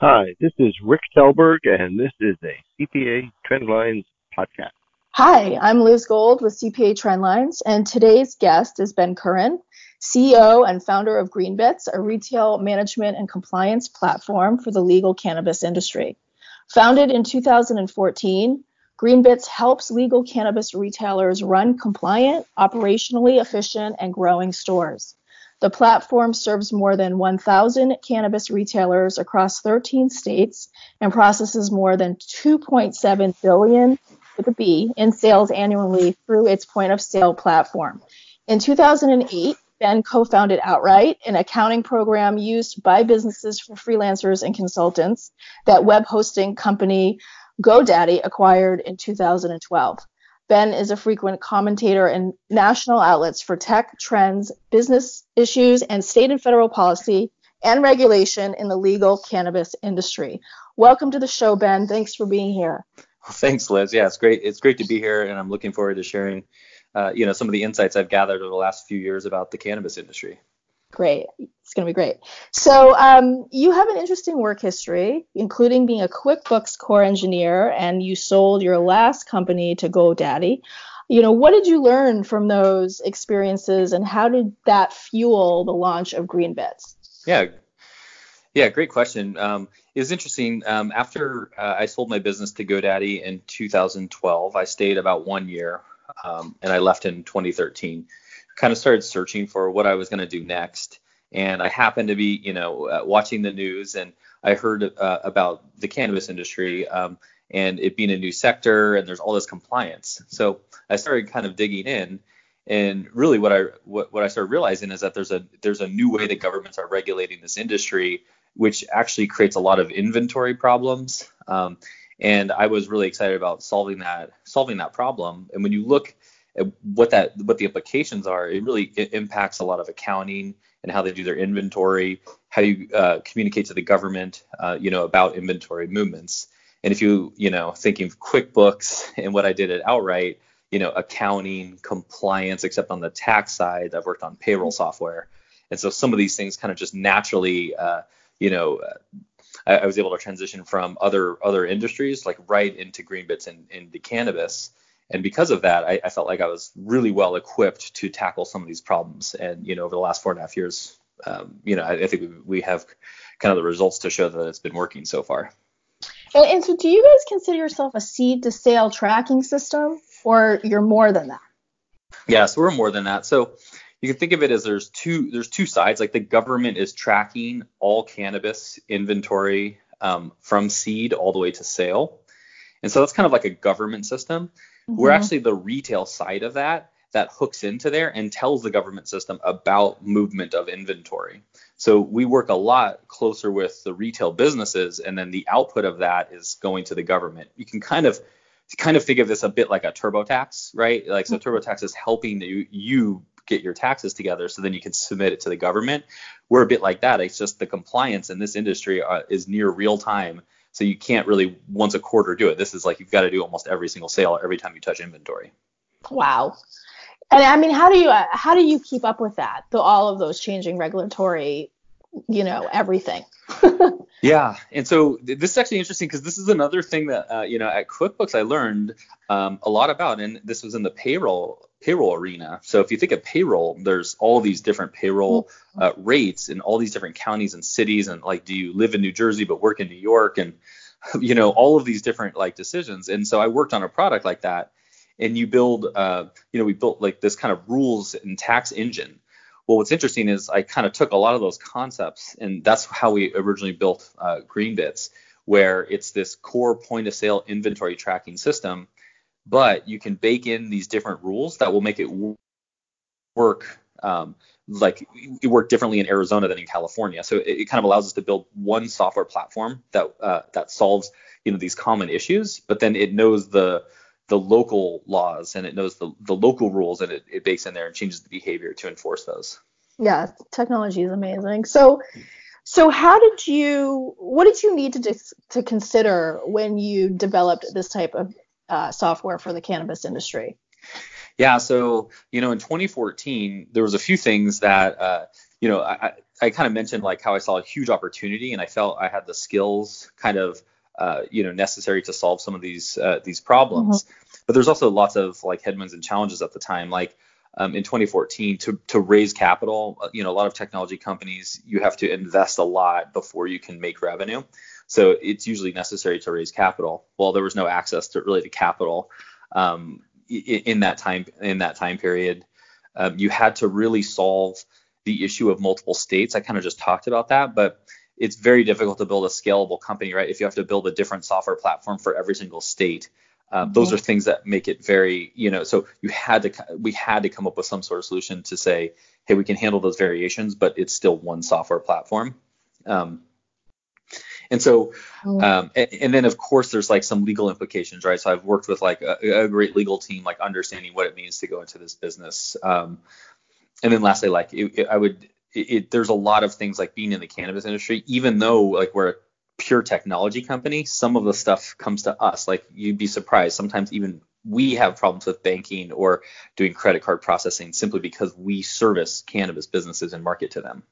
Hi, this is Rick Telberg, and this is a CPA Trendlines podcast. Hi, I'm Liz Gold with CPA Trendlines, and today's guest is Ben Curran, CEO and founder of Greenbits, a retail management and compliance platform for the legal cannabis industry. Founded in 2014, Greenbits helps legal cannabis retailers run compliant, operationally efficient, and growing stores. The platform serves more than 1,000 cannabis retailers across 13 states and processes more than 2.7 billion with a B in sales annually through its point of sale platform. In 2008, Ben co-founded Outright, an accounting program used by businesses for freelancers and consultants that web hosting company GoDaddy acquired in 2012. Ben is a frequent commentator in national outlets for tech, trends, business issues, and state and federal policy and regulation in the legal cannabis industry. Welcome to the show, Ben. Thanks for being here. Thanks, Liz. Yeah, it's great. It's great to be here, and I'm looking forward to sharing, some of the insights I've gathered over the last few years about the cannabis industry. Great. It's going to be great. So you have an interesting work history, including being a QuickBooks core engineer, and you sold your last company to GoDaddy. What did you learn from those experiences, and how did that fuel the launch of Greenbits? Yeah, great question. It was interesting. After I sold my business to GoDaddy in 2012, I stayed about 1 year, and I left in 2013. Kind of started searching for what I was going to do next, and I happened to be, watching the news, and I heard about the cannabis industry and it being a new sector, and there's all this compliance. So I started kind of digging in. And really, what I started realizing is that there's a new way that governments are regulating this industry, which actually creates a lot of inventory problems. And I was really excited about solving that problem. And when you look at what the implications are, it impacts a lot of accounting and how they do their inventory, how you communicate to the government, about inventory movements. And if thinking of QuickBooks and what I did at Outright, accounting, compliance, except on the tax side, I've worked on payroll software. And so some of these things kind of just naturally, I was able to transition from other industries like right into Greenbits and into cannabis. And because of that, I felt like I was really well equipped to tackle some of these problems. And, over the last 4.5 years, I think we have kind of the results to show that it's been working so far. And so do you guys consider yourself a seed to sale tracking system, or you're more than that? Yeah, so we're more than that. So you can think of it as there's two sides. Like the government is tracking all cannabis inventory from seed all the way to sale. And so that's kind of like a government system. Mm-hmm. We're actually the retail side of that hooks into there and tells the government system about movement of inventory. So we work a lot closer with the retail businesses, and then the output of that is going to the government. You can kind of think of this a bit like a TurboTax, right? Like, so TurboTax is helping you get your taxes together so then you can submit it to the government. We're a bit like that. It's just the compliance in this industry is near real time. So you can't really once a quarter do it. This is like you've got to do almost every single sale every time you touch inventory. Wow. And I mean, how do you keep up with that? All of those changing regulatory, everything. Yeah. And so this is actually interesting because this is another thing that, at QuickBooks I learned a lot about, and this was in the payroll arena. So if you think of payroll, there's all these different payroll rates in all these different counties and cities. And like, do you live in New Jersey but work in New York? And, all of these different like decisions. And so I worked on a product like that. And we built like this kind of rules and tax engine. Well, what's interesting is I kind of took a lot of those concepts, and that's how we originally built Greenbits, where it's this core point of sale inventory tracking system, but you can bake in these different rules that will make it work like it worked differently in Arizona than in California. So it kind of allows us to build one software platform that solves these common issues, but then it knows the local laws and it knows the local rules, and it bakes in there and changes the behavior to enforce those. Yeah, technology is amazing. So what did you need to consider when you developed this type of software for the cannabis industry? Yeah, so in 2014 there was a few things that I I kind of mentioned like how I saw a huge opportunity and I felt I had the skills kind of necessary to solve some of these problems. But there's also lots of like headwinds and challenges at the time. Like in 2014, to raise capital, a lot of technology companies, you have to invest a lot before you can make revenue. So it's usually necessary to raise capital. Well, there was no access to really to capital in that time period. You had to really solve the issue of multiple states. I kind of just talked about that, but it's very difficult to build a scalable company, right? If you have to build a different software platform for every single state, those are things that make it very, so we had to come up with some sort of solution to say, hey, we can handle those variations, but it's still one software platform. And so, and then of course there's like some legal implications, right? So I've worked with like a great legal team, like understanding what it means to go into this business. And then lastly, like there's a lot of things like being in the cannabis industry, even though like we're a pure technology company, some of the stuff comes to us. Like you'd be surprised. Sometimes even we have problems with banking or doing credit card processing simply because we service cannabis businesses and market to them.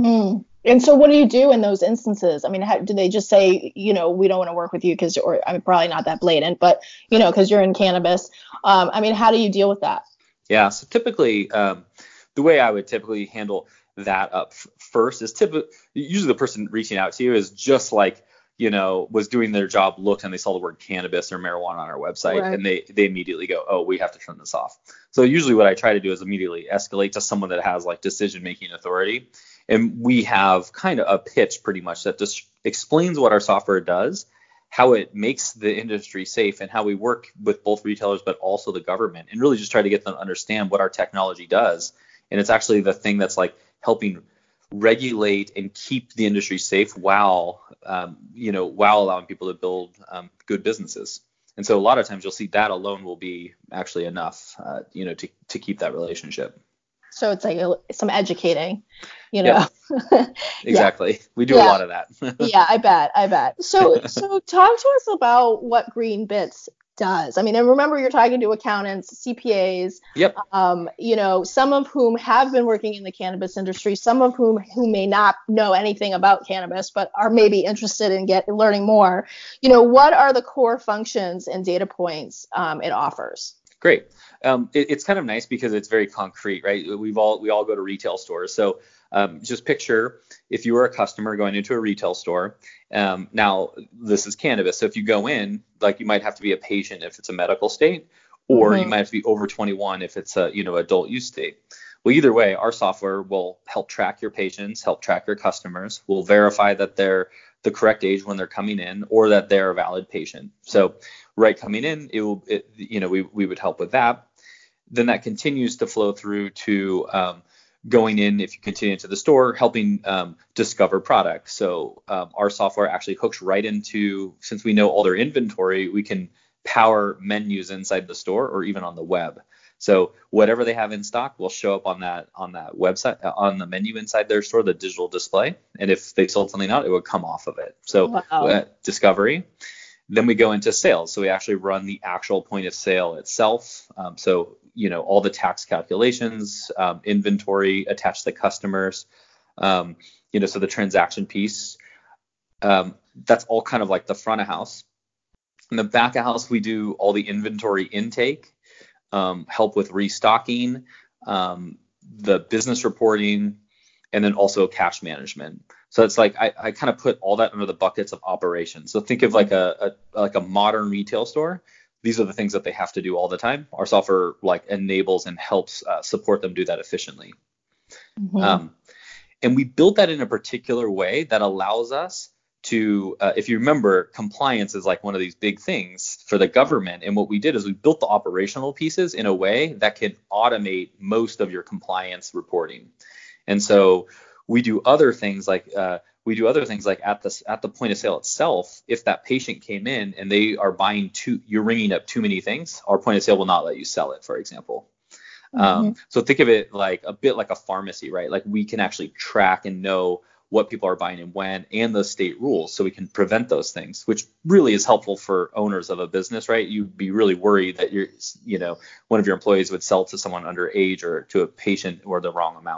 And so what do you do in those instances? I mean, do they just say, we don't want to work with you probably not that blatant, but, because you're in cannabis. I mean, how do you deal with that? Yeah. So typically, the way I would typically handle that up first is usually the person reaching out to you is just like, was doing their job, looked and they saw the word cannabis or marijuana on our website, right. And they immediately go, oh, we have to turn this off. So usually what I try to do is immediately escalate to someone that has like decision-making authority. And we have kind of a pitch pretty much that just explains what our software does, how it makes the industry safe, and how we work with both retailers, but also the government, and really just try to get them to understand what our technology does. And it's actually the thing that's like helping regulate and keep the industry safe while allowing people to build good businesses. And so a lot of times you'll see that alone will be actually enough, to keep that relationship. So it's like some educating, Yeah, exactly. Yeah. We do a lot of that. Yeah, I bet. So talk to us about what GreenBits does. I mean, and remember you're talking to accountants, CPAs, yep. Some of whom have been working in the cannabis industry, some of who may not know anything about cannabis, but are maybe interested in learning more. What are the core functions and data points it offers? Great. It's kind of nice because it's very concrete, right? We all go to retail stores. So just picture if you were a customer going into a retail store. Now this is cannabis. So if you go in, like you might have to be a patient if it's a medical state, or you might have to be over 21 if it's a, adult use state. Well, either way, our software will help track your patients, help track your customers. We'll verify that they're the correct age when they're coming in, or that they're a valid patient. So right coming in, we would help with that. Then that continues to flow through to going in, if you continue into the store, helping discover products. So our software actually hooks right into, since we know all their inventory, we can power menus inside the store or even on the web. So whatever they have in stock will show up on that website, on the menu inside their store, the digital display. And if they sold something out, it would come off of it. So discovery. Then we go into sales. So we actually run the actual point of sale itself. So all the tax calculations, inventory attached to customers, so the transaction piece, that's all kind of like the front of house. In the back of house, we do all the inventory intake, help with restocking, the business reporting, and then also cash management. So it's like I kind of put all that under the buckets of operations. So think of like a modern retail store. These are the things that they have to do all the time. Our software like enables and helps support them do that efficiently. And we built that in a particular way that allows us to, if you remember, compliance is like one of these big things for the government. And what we did is we built the operational pieces in a way that can automate most of your compliance reporting. And so we do other things like at the point of sale itself. If that patient came in and they are you're ringing up too many things, our point of sale will not let you sell it, for example. So think of it like a bit like a pharmacy, right? Like we can actually track and know what people are buying and when, and the state rules, so we can prevent those things, which really is helpful for owners of a business, right? You'd be really worried that one of your employees would sell to someone underage or to a patient or the wrong amount.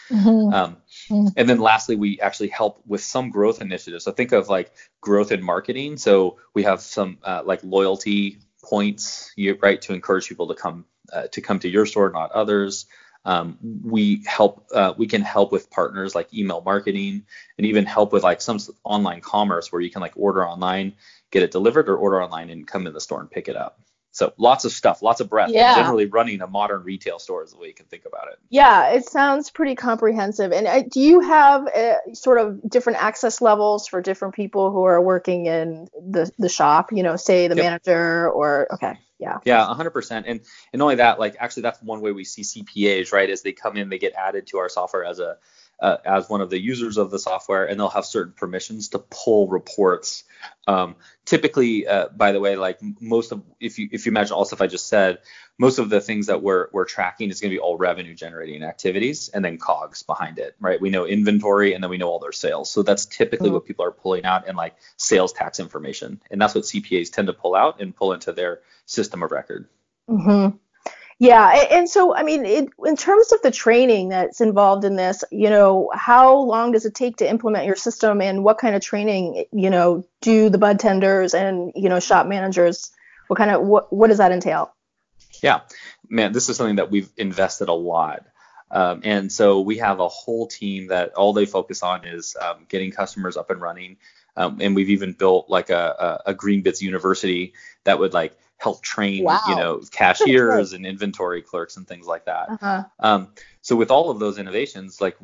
Mm-hmm. And then lastly, we actually help with some growth initiatives. So think of like growth in marketing. So we have some like loyalty points, right, to encourage people to come to your store, not others. We can help with partners like email marketing, and even help with like some online commerce where you can like order online, get it delivered, or order online and come in the store and pick it up. So lots of stuff, lots of breadth. Yeah. Generally running a modern retail store is the way you can think about it. Yeah, it sounds pretty comprehensive. And do you have sort of different access levels for different people who are working in the shop, say the Yep. manager or, okay, yeah. Yeah, 100%. And not only that, like actually that's one way we see CPAs, right, is they come in, they get added to our software as one of the users of the software, and they'll have certain permissions to pull reports. Typically, by the way, like most of, if you imagine all stuff I just said, most of the things that we're tracking is going to be all revenue generating activities and then COGS behind it, right? We know inventory and then we know all their sales. So that's typically what people are pulling out, and like sales tax information. And that's what CPAs tend to pull out and pull into their system of record. Mm-hmm. Yeah, and so, I mean, in terms of the training that's involved in this, how long does it take to implement your system, and what kind of training, do the bud tenders and, shop managers, what does that entail? Yeah, man, this is something that we've invested a lot. And so we have a whole team that all they focus on is getting customers up and running. And we've even built like a Greenbits University that would like help train, cashiers and inventory clerks and things like that. Uh-huh. So with all of those innovations, like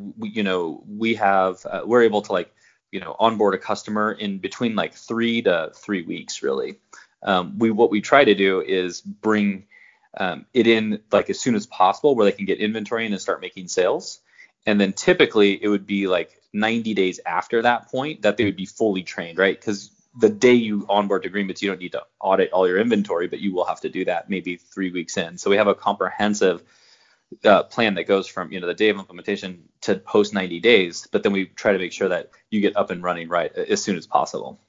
we're able to like, onboard a customer in between like 3 to 3 weeks, really. What we try to do is bring it in like as soon as possible, where they can get inventory in and start making sales. And then typically it would be like 90 days after that point that they would be fully trained, right? Because the day you onboard to Greenbits, you don't need to audit all your inventory, but you will have to do that maybe 3 weeks in. So we have a comprehensive plan that goes from the day of implementation to post 90 days, but then we try to make sure that you get up and running right as soon as possible.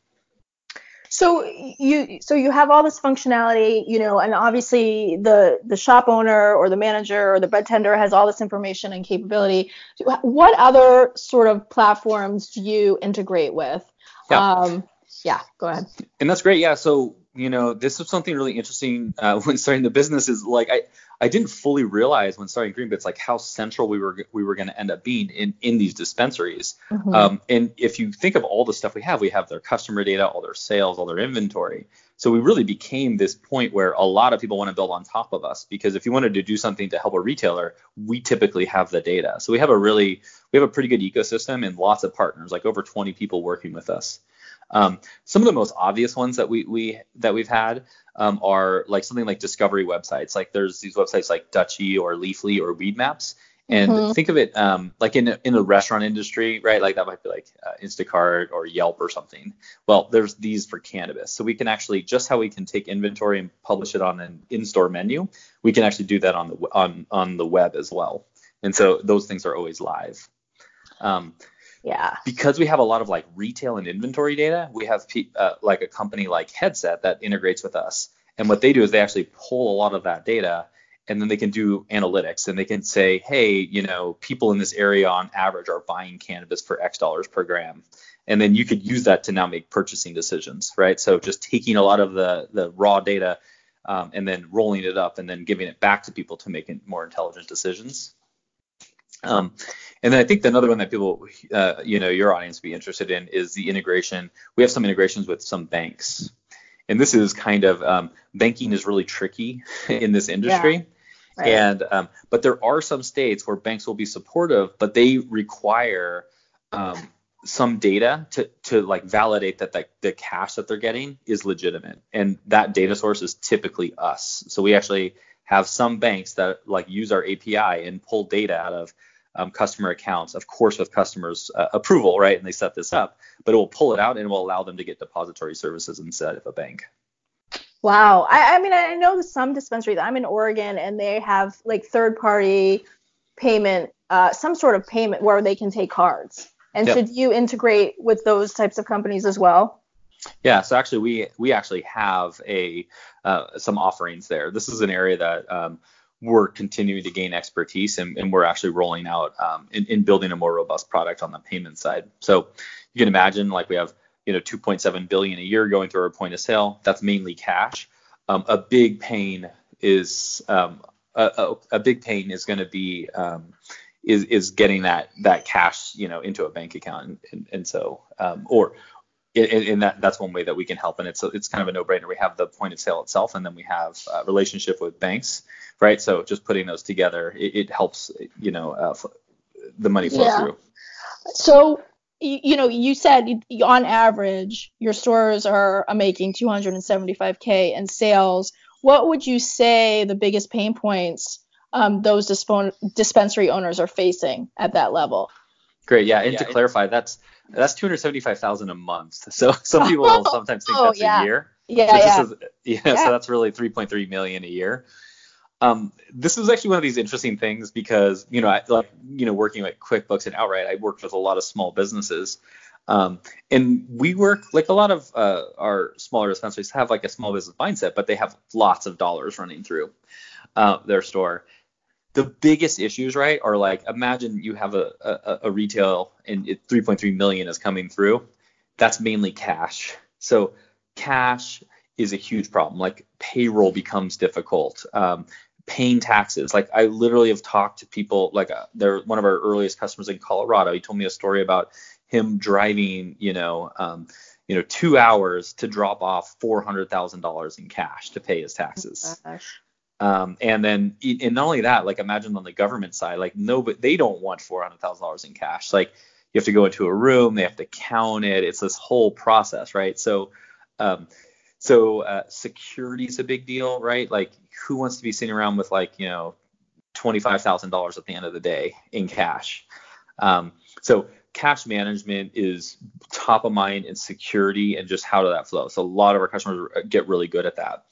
So you have all this functionality, and obviously the shop owner or the manager or the bud tender has all this information and capability. What other sort of platforms do you integrate with? Yeah, go ahead. And that's great. Yeah. So, this is something really interesting when starting the business, is like I didn't fully realize when starting Greenbits like how central we were going to end up being in these dispensaries. Mm-hmm. And if you think of all the stuff we have their customer data, all their sales, all their inventory. So we really became this point where a lot of people want to build on top of us, because if you wanted to do something to help a retailer, we typically have the data. So we have a pretty good ecosystem and lots of partners, like over 20 people working with us. Some of the most obvious ones that we've had are like something like discovery websites. Like there's these websites like Dutchie or Leafly or Weedmaps. And think of it like in the restaurant industry, right? Like that might be like Instacart or Yelp or something. Well, there's these for cannabis. So we can actually, just how we can take inventory and publish it on an in-store menu, we can actually do that on the web as well. And so those things are always live. Yeah. Because we have a lot of like retail and inventory data, we have like a company like Headset that integrates with us. And what they do is they actually pull a lot of that data, and then they can do analytics, and they can say, hey, people in this area on average are buying cannabis for X dollars per gram. And then you could use that to now make purchasing decisions, right? So just taking a lot of the raw data and then rolling it up and then giving it back to people to make more intelligent decisions. And then I think another one that people, your audience would be interested in is the integration. We have some integrations with some banks. And this is kind of, banking is really tricky in this industry. Yeah. Right. And, but there are some states where banks will be supportive, but they require some data to like validate that the cash that they're getting is legitimate. And that data source is typically us. So we actually have some banks that like use our API and pull data out of customer accounts, of course, with customers' approval, right? And they set this up, but it will pull it out and it will allow them to get depository services inside of a bank. Wow. I mean, I know some dispensaries. I'm in Oregon, and they have like third-party payment, some sort of payment where they can take cards. And Yep. so do you integrate with those types of companies as well? Yeah, so actually we actually have some offerings there. This is an area that we're continuing to gain expertise, and we're actually rolling out in building a more robust product on the payment side. So you can imagine, like, we have 2.7 billion a year going through our point of sale. That's mainly cash. A big pain is a big pain is going to be is getting that cash into a bank account, and so and that's one way that we can help, and it's kind of a no-brainer. We have the point of sale itself, and then we have a relationship with banks, right? So just putting those together, it helps the money flow through. So you said on average your stores are making $275K in sales. What would you say the biggest pain points those dispensary owners are facing at that level? Great, yeah, and to clarify, that's $275,000 a month. So some people will sometimes think that's a year. So that's really $3.3 million a year. This is actually one of these interesting things because working at QuickBooks and Outright, I worked with a lot of small businesses, and we work, like, a lot of our smaller dispensaries have like a small business mindset, but they have lots of dollars running through their store. The biggest issues, right, are like, imagine you have a retail and 3.3 million is coming through. That's mainly cash. So cash is a huge problem. Like, payroll becomes difficult. Paying taxes. Like, I literally have talked to people, like, they're one of our earliest customers in Colorado. He told me a story about him driving, 2 hours to drop off $400,000 in cash to pay his taxes. And then, and not only that, like, imagine on the government side, like, but they don't want $400,000 in cash. Like, you have to go into a room, they have to count it. It's this whole process, right? So security is a big deal, right? Like, who wants to be sitting around with $25,000 at the end of the day in cash? So cash management is top of mind, and security, and just how does that flow. So a lot of our customers get really good at that.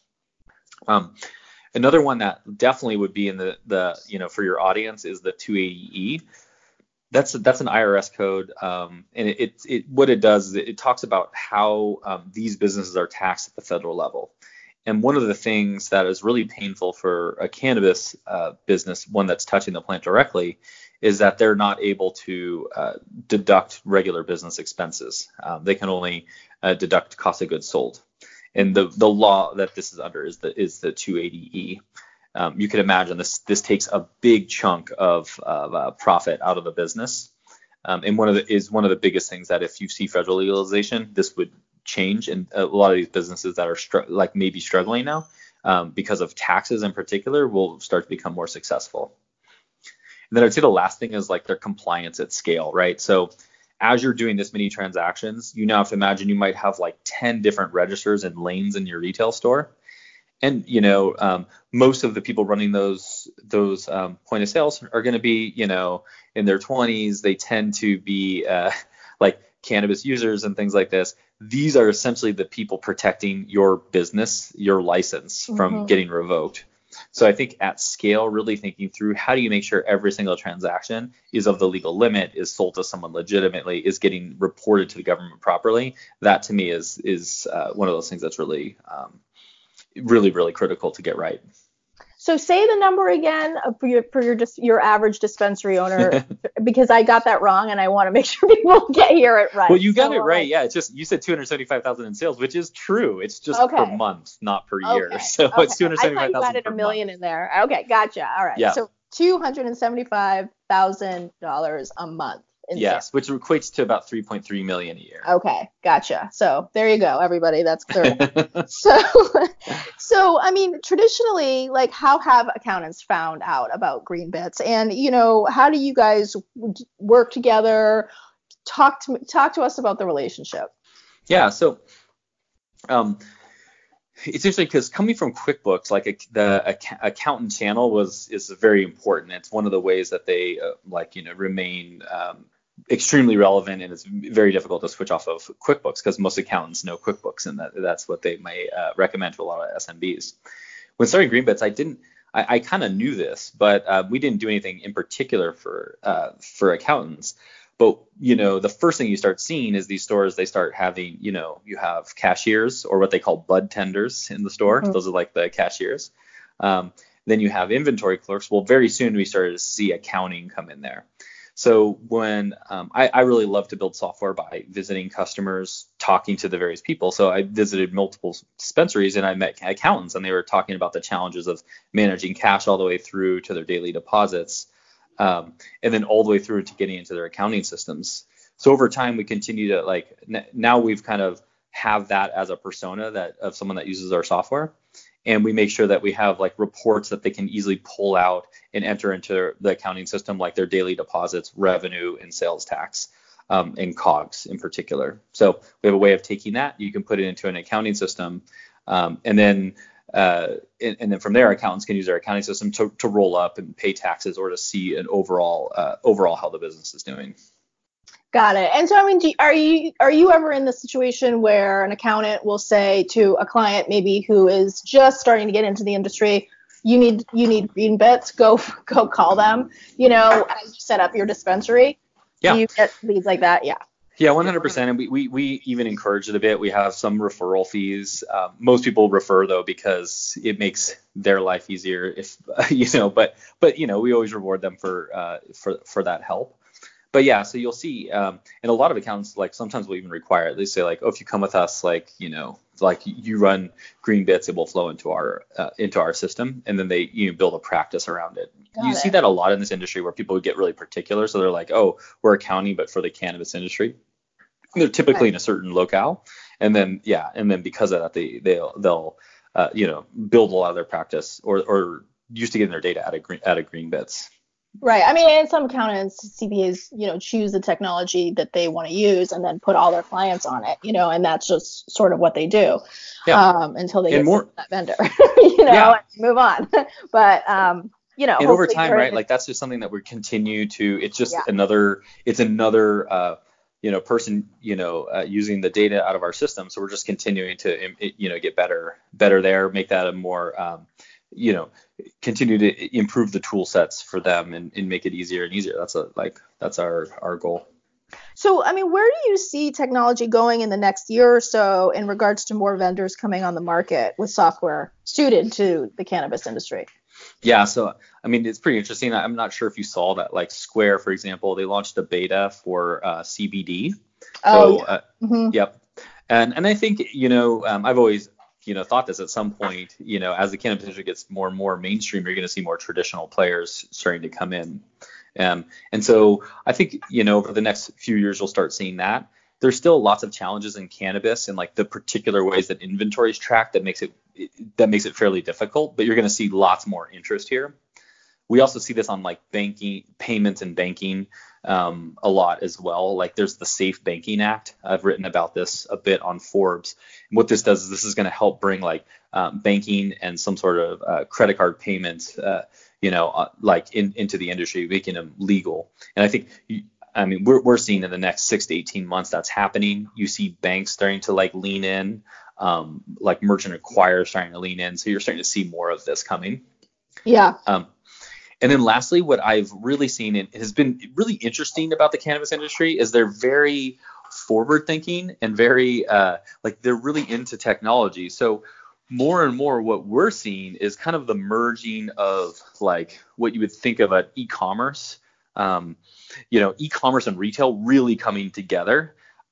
Another one that definitely would be in the for your audience is the 280E. That's an IRS code, and it what it does is it talks about how these businesses are taxed at the federal level. And one of the things that is really painful for a cannabis business, one that's touching the plant directly, is that they're not able to deduct regular business expenses. They can only deduct cost of goods sold. And the law that this is under is the 280E. You can imagine this takes a big chunk of profit out of the business. And one of the biggest things that if you see federal legalization, this would change. And a lot of these businesses that are maybe struggling now because of taxes in particular will start to become more successful. And then I'd say the last thing is like their compliance at scale, right? So as you're doing this many transactions, you now have to imagine you might have like 10 different registers and lanes in your retail store. And, most of the people running those point of sales are going to be, in their 20s. They tend to be like cannabis users and things like this. These are essentially the people protecting your business, your license from getting revoked. So I think at scale, really thinking through how do you make sure every single transaction is of the legal limit, is sold to someone legitimately, is getting reported to the government properly. That to me is one of those things that's really, really critical to get right. So say the number again for your average dispensary owner, because I got that wrong and I want to make sure people hear it right. Well, you got it right. Yeah, it's just you said 275,000 in sales, which is true. It's just per month, not per year. So it's 275,000. I thought you added $1 million in there. Okay, gotcha. All right. Yeah. So $275,000 a month. Yes, which equates to about 3.3 million a year. Okay, gotcha. So there you go, everybody. That's clear. So I mean, traditionally, like, how have accountants found out about GreenBits, and how do you guys work together? Talk to us about the relationship. Yeah. So, it's interesting because coming from QuickBooks, like the accountant channel is very important. It's one of the ways that they remain extremely relevant, and it's very difficult to switch off of QuickBooks because most accountants know QuickBooks, and that's what they may recommend to a lot of SMBs. When starting GreenBits, I kind of knew this, but we didn't do anything in particular for accountants. But the first thing you start seeing is these stores, they start having, you have cashiers, or what they call bud tenders in the store. Those are like the cashiers. Then you have inventory clerks. Well, very soon we started to see accounting come in there. So when I really love to build software by visiting customers, talking to the various people. So I visited multiple dispensaries and I met accountants, and they were talking about the challenges of managing cash all the way through to their daily deposits, and then all the way through to getting into their accounting systems. So over time, we continue to now we've kind of have that as a persona of someone that uses our software. And we make sure that we have like reports that they can easily pull out and enter into the accounting system, like their daily deposits, revenue, and sales tax, and COGS in particular. So we have a way of taking that. You can put it into an accounting system, and then from there, accountants can use their accounting system to roll up and pay taxes, or to see an overall how the business is doing. Got it. And so, I mean, are you ever in the situation where an accountant will say to a client maybe who is just starting to get into the industry, you need Greenbits, go call them, as you set up your dispensary? Yeah. Do you get leads like that? Yeah. Yeah, 100%. And we even encourage it a bit. We have some referral fees. Most people refer though because it makes their life easier but we always reward them for that help. But yeah, so you'll see, and a lot of accountants sometimes will even require it. They say if you come with us, you run Greenbits, it will flow into our system, and then they build a practice around it. You see that a lot in this industry where people get really particular. So they're like, oh, we're accounting, but for the cannabis industry. And they're typically in a certain locale, and then because of that, they'll build a lot of their practice or used to getting their data out of Greenbits. Right. I mean, and some accountants, CPAs, choose the technology that they want to use and then put all their clients on it, and that's just sort of what they do until they get that vendor, and move on. But, and over time, right, that's just something that we continue to, it's just another person, using the data out of our system. So we're just continuing to, get better there, make that a more, continue to improve the tool sets for them and make it easier and easier. That's our goal. So, I mean, where do you see technology going in the next year or so in regards to more vendors coming on the market with software suited to the cannabis industry? Yeah, so, I mean, it's pretty interesting. I'm not sure if you saw that, Square, for example, they launched a beta for CBD. Yep. And I think, I've always thought this at some point, as the cannabis industry gets more and more mainstream, you're going to see more traditional players starting to come in. And so I think, over the next few years, you'll start seeing that. There's still lots of challenges in cannabis and the particular ways that inventory is tracked that makes it fairly difficult, but you're going to see lots more interest here. We also see this on banking, payments and banking a lot as well. There's the Safe Banking Act. I've written about this a bit on Forbes. And what this does is this is going to help bring banking and some sort of credit card payments, into the industry, making them legal. And I think, we're seeing in the next 6 to 18 months that's happening. You see banks starting to lean in, merchant acquire starting to lean in. So you're starting to see more of this coming. Yeah. And then lastly, what I've really seen and has been really interesting about the cannabis industry is they're very forward thinking and very they're really into technology. So more and more what we're seeing is kind of the merging of what you would think of at e-commerce, e-commerce and retail really coming together,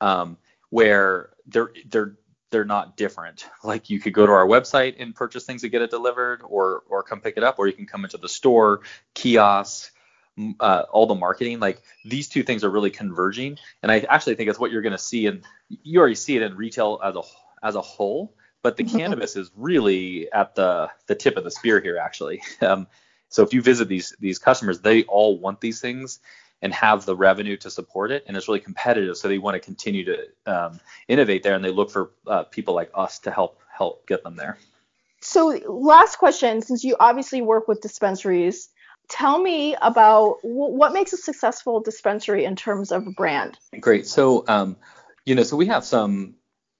where they're not different. You could go to our website and purchase things and get it delivered, or come pick it up, or you can come into the store, kiosks, all the marketing. These two things are really converging, and I actually think it's what you're going to see, and you already see it in retail as a whole. But the cannabis is really at the tip of the spear here, actually. So if you visit these customers, they all want these things and have the revenue to support it, and it's really competitive. So they want to continue to innovate there, and they look for people like us to help get them there. So last question, since you obviously work with dispensaries, tell me about what makes a successful dispensary in terms of a brand. Great. So so we have some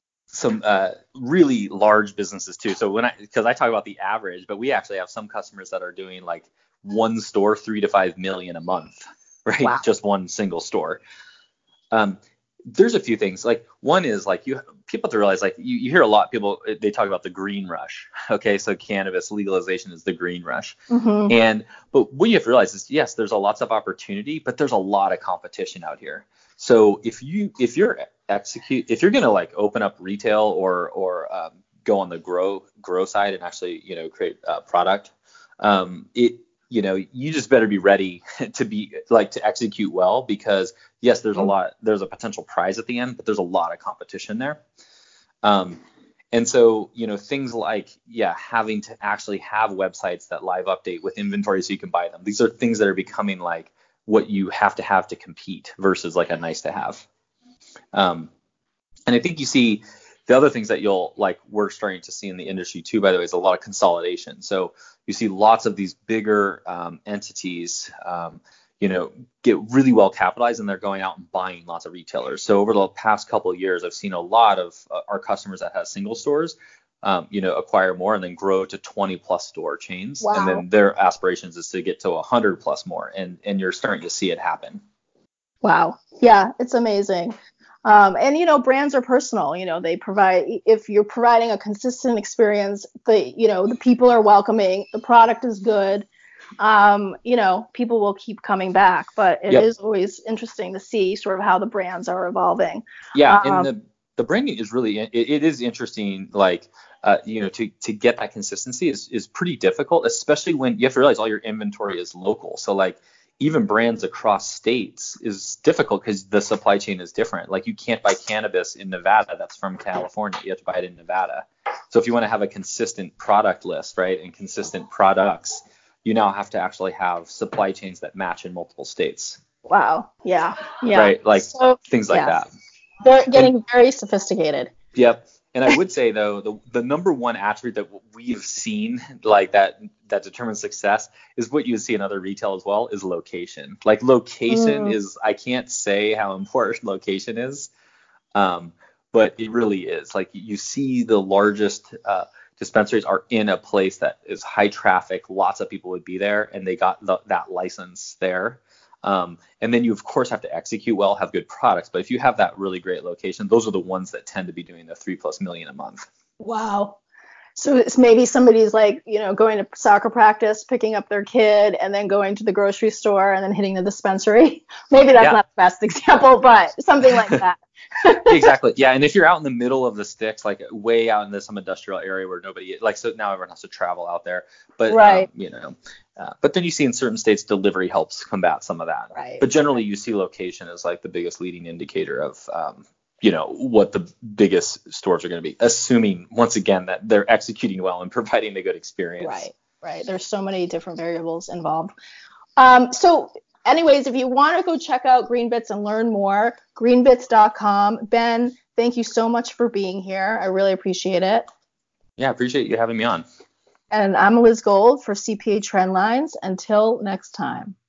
really large businesses too. So because I talk about the average, but we actually have some customers that are doing one store, $3 to $5 million a month. Right. Wow. Just one single store. there's a few things. Like one is like people have to realize, like you hear a lot people, they talk about the green rush. Okay, so cannabis legalization is the green rush. But what you have to realize is, yes, there's lots of opportunity, but there's a lot of competition out here. So if you're going to like open up retail or go on the grow side and actually, create a product, you just better be ready to execute well, because yes, there's a potential prize at the end, but there's a lot of competition there. And so, things like, having to actually have websites that live update with inventory so you can buy them. These are things that are becoming like what you have to compete versus like a nice to have. And I think you see the other things that we're starting to see in the industry too, by the way, is a lot of consolidation. So you see lots of these bigger entities, get really well capitalized, and they're going out and buying lots of retailers. So over the past couple of years, I've seen a lot of our customers that have single stores, acquire more and then grow to 20 plus store chains. Wow. And then their aspirations is to get to 100 plus more. And you're starting to see it happen. Wow. Yeah, it's amazing. And brands are personal. They provide, if you're providing a consistent experience, the people are welcoming, the product is good, people will keep coming back. But it is always interesting to see sort of how the brands are evolving. Yeah, and the branding is really, it is interesting, to get that consistency is pretty difficult, especially when you have to realize all your inventory is local. So like even brands across states is difficult because the supply chain is different. Like you can't buy cannabis in Nevada that's from California. You have to buy it in Nevada. So if you want to have a consistent product list, right, and consistent products, you now have to actually have supply chains that match in multiple states. Wow. Yeah. Right. Like things like that. They're getting very sophisticated. Yep. And I would say, though, the number one attribute that we've seen like that determines success is what you see in other retail as well, is location. Like location is, I can't say how important location is, but it really is. Like you see the largest dispensaries are in a place that is high traffic, lots of people would be there, and they got that license there. And then you, of course, have to execute well, have good products. But if you have that really great location, those are the ones that tend to be doing the 3+ million a month. Wow. So it's maybe somebody's like, going to soccer practice, picking up their kid, and then going to the grocery store and then hitting the dispensary. Maybe that's not the best example, but something like that. Exactly. Yeah. And if you're out in the middle of the sticks, like way out in some industrial area where nobody, so now everyone has to travel out there. But, right. But then you see in certain states, delivery helps combat some of that. Right. But generally, you see location as like the biggest leading indicator of, what the biggest stores are going to be, assuming, once again, that they're executing well and providing a good experience. Right. There's so many different variables involved. So anyways, if you want to go check out GreenBits and learn more, greenbits.com. Ben, thank you so much for being here. I really appreciate it. Yeah, I appreciate you having me on. And I'm Liz Gold for CPA Trendlines. Until next time.